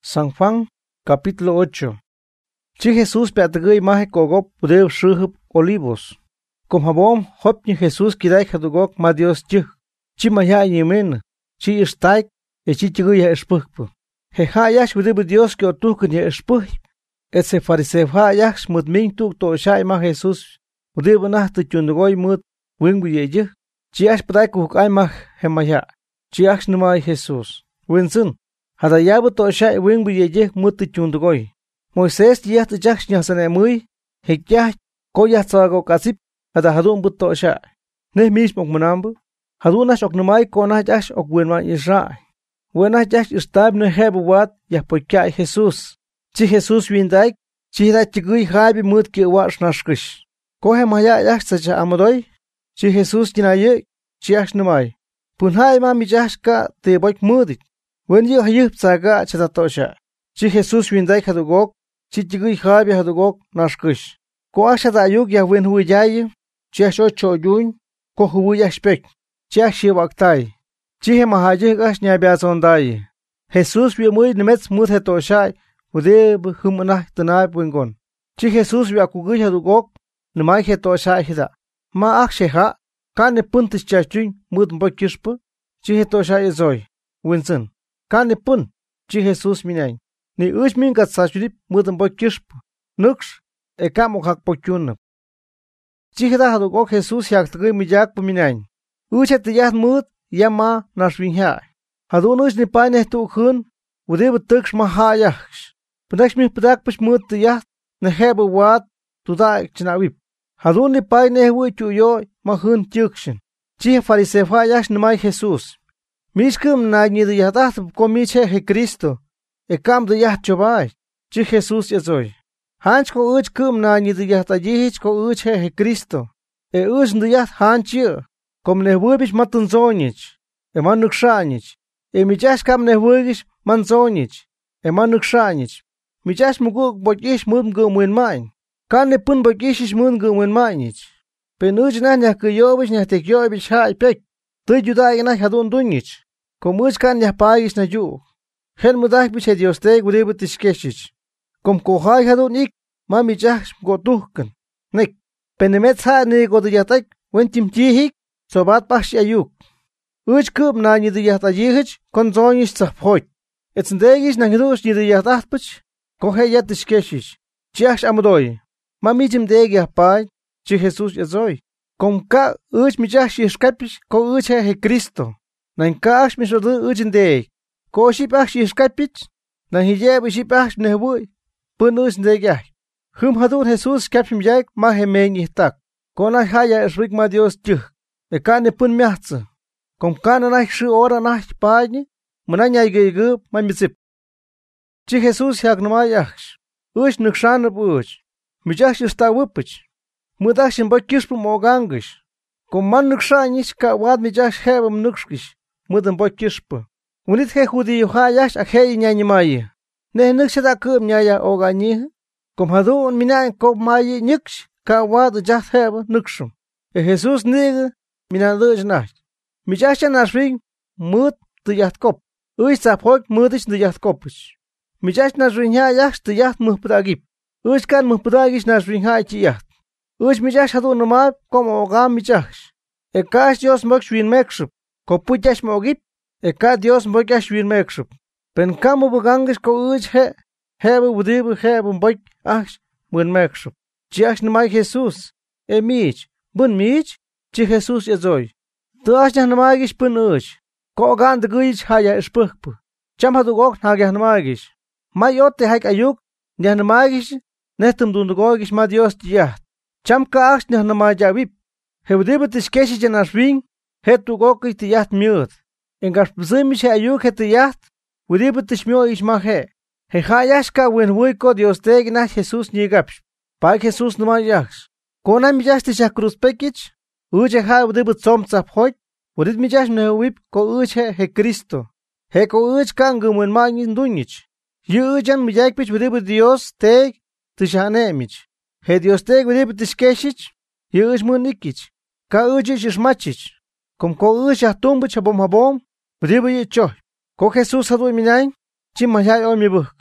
San Juan, capítulo 8. Chi Jesús peatagay mahe kogop pudev shruhup olivos. Kom habom hopni Jesús kiday hadugok ma Dios chih. Chi maya yemen, chi istaik, e chi chiguya espukpu. He hayash pudev Dios ki otuhkun ye espuh. Et se farisev hayash mut ming tuk to shay ma Jesús. Pudev nahtu chundugoy mut wingu ye jih. Chi ash paday kuhuk ay mah he maya. Chi ash numay Jesús. Winsun. Hada yabu to shay wingu ye jih mut chundugoy. Moisés yah te jaksh nyasane muy. He kyah koyah tsago kasip. Hada hadun but to shay. Neh mish mok manambu. Hadun ash ok numay konah jash ok winman Israel. Wenah jash istab ne hebu wat yah pokyay Jesús. Chi Jesús windaik. Chi hida chiguy haibi mut ki wash nashkish. Kohe maya yash sacha amodoy. Chi Jesús kinaye. Chi ash numay. Punhay mami jash ka te boik mudik. Wen yu hayup tsaga chata to shay. Chi Jesús windaik hadugok. Chi chiguy haibi hadugok nashkish. Ko ash hada ayuk yah wen hui jaye. Chi ash ocho yun. Ko hui yash pek. Chi ash shiwaktay. Chi he mahajih ash nyabiazonday. Jesús wi muy nimets mut he to shay. Udeb humanah tanay wingon. Chi Jesús wi akuguy hadugok. Numay he to shay hida. Ma ak sheha. Kane puntis chachun mut mbokishpu. Chi he to shay zoy. Winson. Kane pun. Chi Jesús minay. Ni uch min kat sashudip mut mbokishpu. Nuksh. E kamok hak pokyunap. Chi hida hadugok Jesús yaktagay miyak puminay. Uch et yat mut. Yama nashwinha. Hadunush ni paine tu khun. Udeb tuksh mahayaksh. Padaksh mi padak push mut yat. Nehebu wat. Tuda chinawip. Hadun ni paine hui chuyo mahun tyukshin. Chi farisefa yash namay Jesús. Mishkum na ni de yadat komiche he Cristo. E kam de yat chobay. Chi Jesús yazoy. Hanch ko uch kum na ni de yatayich ko uch he Cristo. E uch de yat hanch Kom nehuibish matunzonich, eman nukshanich, michash kam nehuibish manzonich, eman nukshanich, michash muguk bokish mum gumwin mine, kan ne pun bokishish mun gumwin minich, penuj na nyakuyobish nyatekyobish hai pek, tu juday na hadun dunich, komuch kan nyapagish na yu, hen mudak bish diosteg udibutishkeshich, kom kohai hadun ik, ma michash gotuhkan, nek, penemet ha ne godayatek, wentim jihik, Sobat pash ayuk. Uch kub na ni de yatayich, konzonish tsaphoit. Etzendegish na hidush ni de yatatpich, kohe yatishkeshish. Chiash amodoy. Mamitim degi apay, chi Jesús yazoy. Kom ka uch michash yishkapish, ko uch he Cristo. Nan kash mishodu uchindeg. Ko shipash yishkapich, nan hijeb shipash nehuy. Pun uch ndegah. Hum hadun Jesús kapshim yak ma hemen yihtak. Kona haya esrik ma Dios tjuh. E kane pun miahtse. Kom kane naich shi ora naich pagne, mananya igegu mamizip. Chi Jesús yagnama yachsh. Uch nukshan uch. Mijash sta wupich. Mudash in bokishpu mogangish. Kom man nukshanich ka wad mijash hebam nukskish. Mudan bokishpu. Unit he hudi yuhayash a he nyanimaye. Ne nukshada kub nyaya ogani. Kom hadun minayan kop maye nyuksh ka wad jath heb nukshum. E Jesús nige. Minadoj nacht. Michasha nashring mut de yatkop. Uy sapok mutish de yatkopich. Michash nashring ha yash de yat muhpudagip. Uy kan muhpudagish nashring ha chi yat. Uy michash hadu nomad como ogam michash. E kash Dios mok shwin mekshub. Kopuchash mogip. E ka Dios mokash shwin mekshub. Pen kamu bugangish ko uy he. Hebe udibu hebe mbok ash mun mekshub. Chiash namay Jesús. E mich. Bun mich. Chi Jesús yazoy. Tu ash nahamagish pun uch. Ko gan de guich haya espukpu. Cham hadugok nagah namagish. Mayote haik ayuk. Nahamagish. Nestum dundugogish ma Dios tiyat. Cham ka ash nahamajawip. Hewdibutish keshi janashwing. Hetu gokish tiyat miut. Engash pzimish ayuk hetiyat. Udibutish mio ish mahe. He hayash ka wen huiko Dios teg na Jesús nigapsh. Pa Jesús namayash. Kona miyash tisha cruz pekich. Uche ha udibut som tsaphoit, udit michash newip ko uche he Cristo. He ko uch kan gumun magin dunich. Yu uchan mijakpich udibut Dios teg tishanemich. He Dios teg udibut tishkeshich, yu uch munikich. Ka uchish ishmachich. Kom ko uch ahtumbuch habom, udibut yichoy. Ko Jesús hadu minay, Chimaya o mi book.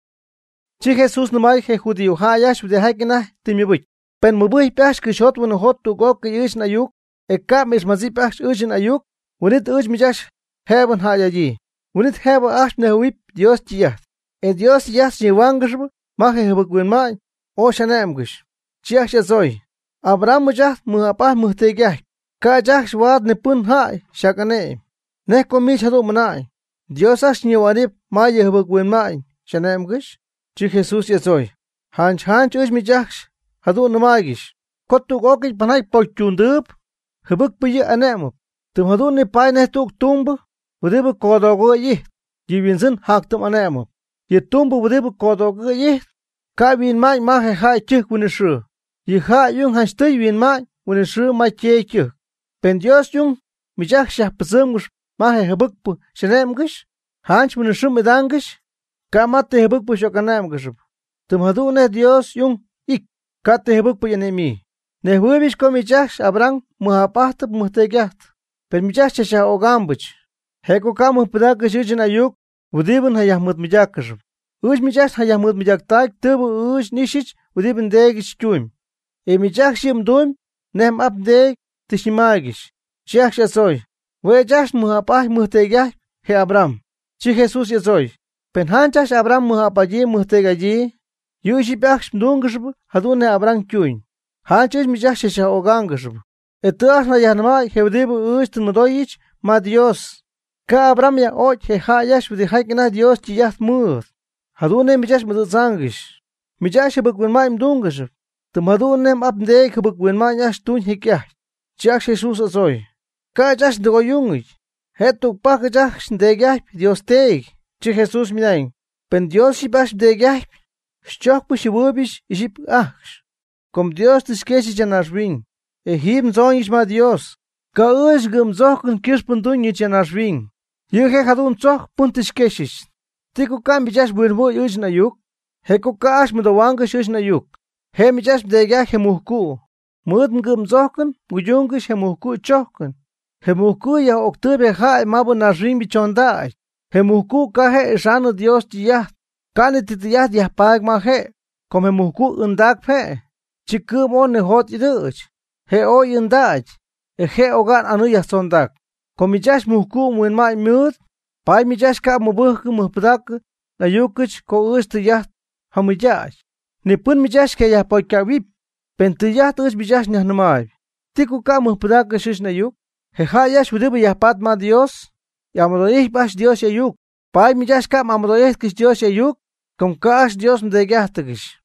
Chi Jesus no mai he judío hayash de haikina timibuk. Pen mubui pash ki shot when hot to go ki ish na yuk. E kap mis mazi pash ujin ayuk. When it uj mijash heaven hayaji. When it have ash ne whip Dios chiat. E Dios yas jiwangishb mahe hebuk win mai. O shanamgish. Chiach yazoy. Abraham mujat muapah muhtegah. Ka jach wad ne pun hai shakane. Ne komi chadu manai. Dios ash niwarib mai hebuk win mai. Shanamgish. Chi Jesus yazoy. Hanch uj mijach. Hadu namagish. Kotu gokich panay pochundub. Hebuk piye anemup. Tum hadu ne pai ne tuk tumbu. Wudibu kodogo yi. Jivinzin haktum anemup. Ye tumbu wudibu kodogo yi. Ka win mai mahe hai chik winishu. Ye ha yung hanstay win mai. Winishu mai che chik. Pen Dios yung mijach shah pazungush. Mahe hebuk pu shanemgish. Hanch winishu medangish. Ka mate hebuk pu shokanemgish. Tum hadu ne Dios yung ik. Ka te hebuk pu yanemi. Ne huibish ko mijach abrang muhapahtab muhtegat. Pen mijach shah ogambuch. Heko kamu pedakish ujin ayuk. Wudibun hayahmut mijakish. Uj mijach hayahmut mijaktak tubu uj nishich wudibun degish chuim. E mijach shim duim nem ap deg tishimagish. Chiach yazoy. Wejach muhapah muhtegat he Abram. Chi Jesus yazoy. Pen hanchach Abram muhapaji muhtegaji. Yushibach mdungishb hadune Abram chuin. Hanchach mijach shah ogangishb. Etuach na yahnamai he wudibu uj tunmudoyich ma Dios. Ka Abram ya oj he hayash wudi haikina Dios chiyat mud. Hadune mijash muduzangish. Mijash hebuk win mai mdungish. Tum hadune abdeg hebuk win mai yash tun hikyah. Chiach Jesus azoy. Ka jash dogoyungich. Hetuk pak jash degah Dios teg. Chi Jesus minayin. Pen Dios shibash degah. Shchok pu shibubish iship achsh. Kom Dios tiskeshi janashwing. E hibn zongish ma Dios. Ka ush gum zochun kirspun dunyich janashwing. Yuhe hadun zoch puntish keshish. Tiku kam bijash buirbu yuj na yuk. Heko kaash mudawangish yuj na yuk. He mijash bdegah he muhku. Mudn gum zochun mujungish he muhku chochun. He muhku ya oktube hae mabu nashwing bichondai. He muhku ka he ishanu Dios chiyat. Kani titiyat yahpag ma he. Kom he muhku undak pe. Chikum on ne hot iduch. He o yundaj. E he ogan anu yasondak. Kom mijash muhku muin mai mud. Pai mijash ka mubuh muhpadak. Na yukich ko ustiyat hamijash. Ni pun mijash ke yahpoy kawip. Pentiyat us mijash nyahnamay. Tiku ka muhpadak shish na yuk. He hayash wudibu yahpat ma Dios. Yamadoyih bash Dios ya yuk. Pai mijash ka mamadoyih kish Dios ya yuk. Kom kaash Dios mdegahtagish.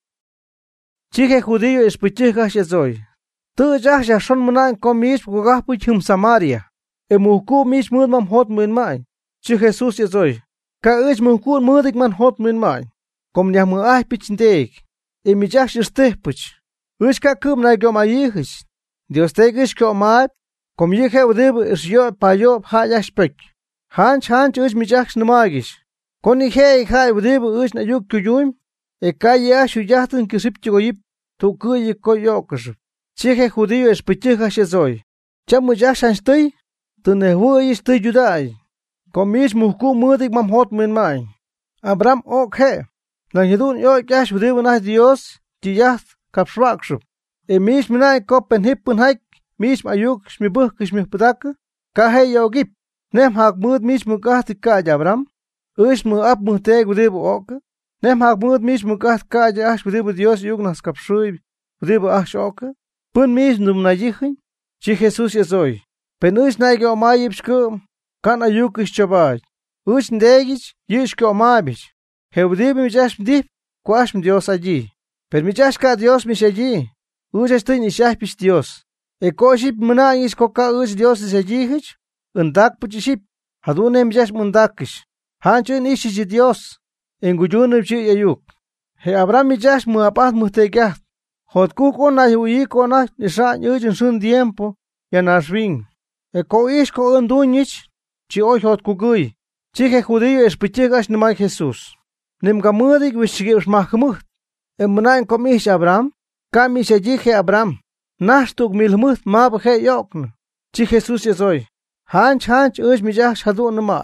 Chike judío espichigash yazoy. Tu jach ya shon munan kom mish gugahpu chum Samaria. E muhku mish mudmam hot muin mai. Chi Jesus yazoy. Ka uch muhku mudik man hot muin mai. Kom nyah mu ay pichindeg. E mijach shistehpuch. Uch ka kum na gom ayihish. Dios tegish ko maip. Kom yihe udibu ishyo payo hayash pek. Hanch uch mijach namagish. Koni hei hai udibu uch na yuk kuyuim. E ka ya shuyatun kisip chigoyip. Tu kuyi koyokish. Chihe judío espichigash yazoy. Chamu jach shanstay. Tu nehu istay judai. Komish muhku mudik mam hot min mai. Abram ok he. Lang hidun yo yash udibu na Dios. Chiyat kapswakshub. E mish minay kopen hippun haik. Mish mayuk shmibuh kishmihpadak. Ka he yogip. Nem hak mud mish mugahti kaj Abram. Ush mu ap muhteg udibu ok. Nem hak mud mish mugahti kaj ash udibu Dios yugnas kapshuib. Udibu ash ok. Pun mish num na yichin. Chi Jesus yazoy. Pen ush naige omayib shkum. Kan ayuk ish chabaj. Ush ndegich yish ke omabish. He udibu mijash mdip. Kwash Dios allí. Per mijash ka Dios mish allí. Ush estoy nishah pish Dios. E koship munayis koka ush Dios is allí hich. Undak puchiship. Hadune mijash mundakish. Hanchun ishi Dios. Enguyunib chi ayuk. He Abram mijash muapat muhtegat. Hotkuk ona huyik ona nisha yujin sun tiempo. Yanashwing. E ko ish ko unduñich. Chi oi hotkukui. Chihe judío espichigash nimay Jesus. Nimgamudik wishigir mahmut. E munayin komish Abram. Kamish allí he Abram. Nashtuk milmut mab he yokn. Chi Jesus yazoy. Hanch ush mijash hadu namay.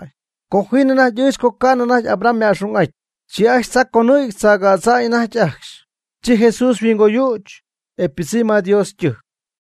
Cojuina yus cocana Abraham me ashungay. Chiach saconui saga sa inach. Chi Jesús vingo yuch. Episima Dios